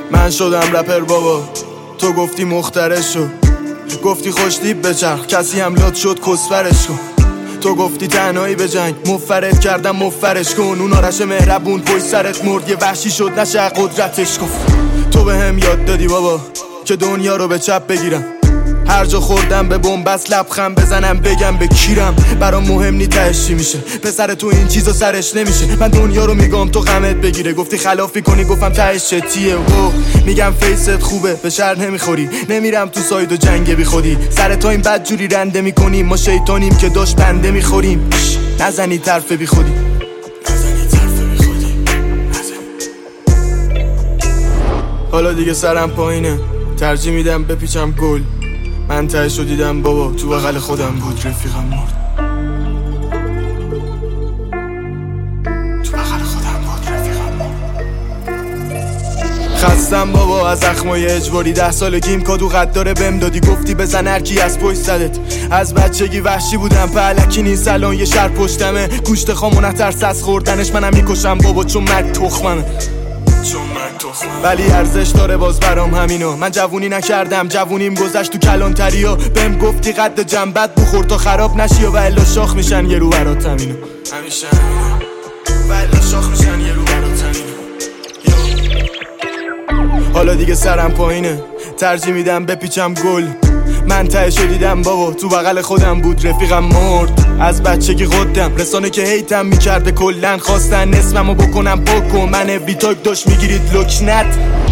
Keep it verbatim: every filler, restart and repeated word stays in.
من شدم رپر بابا، تو گفتی مخترع شو، گفتی خوش دیب بچرخ، کسی هم لات شد کسفرش کن. تو گفتی تنهایی به جنگ، مفرد کردم مفرش کن. اون آرش مهربون پشت سرت مرد، یه وحشی شد نشه قدرتش گفت. تو به هم یاد دادی بابا که دنیا رو به چپ بگیرم، هر جا خوردم به بنبست لبخند بزنم بگم به کیرم. برام مهم نی تهش چی میشه، پسر تو این چیزا سرش نمیشه. من دنیا رو میگم تو غمت بگیره، گفتی خلافی کنی گفتم تهش چتیه. و میگم فیست خوبه به شر نمیخوری، نمیرم تو ساید و جنگ بی خودی. سر تا این بد جوری رنده میکنیم، ما شیطانیم که داشت بنده میخوریم. نزنی طرف بی خودی، حالا دیگه سرم پایینه، ترجیح میدم بپیچم گل. من تهشو دیدم بابا، تو بغل خودم بود رفیقم مرد. تو بغل خودم بود رفیقم مرد. خستم بابا از زخمای اجباری، ده سالگیم کادو غداره بهم دادی، گفتی بزن هرکی از پشت زدت. از بچگی وحشی بودم پهلکی نیست الان یه شهر پشتمه، گوشت خامو نترس از خوردنش، منم میکشم بابا چون مرگ تخممه. ولی ارزش داره باز برام همینو، من جوونی نکردم جوونیم گذشت تو کلانتریا. بهم گفتی قد جنبت بخور تا خراب نشی و الا شاخ میشن یه رو برات همینو، همیشه همینو و الا شاخ میشن یه رو برات همینو. حالا دیگه سرم پایینه، ترجیح میدم بپیچم گل. من تهشو دیدم بابا، تو بغل خودم بود رفیقم مرد. از بچگی قدم رسانه که هیتم میکرده کلن، خواستن اسممو بکنم پاک کن. من ویتاک داشت میگیرید لکنت.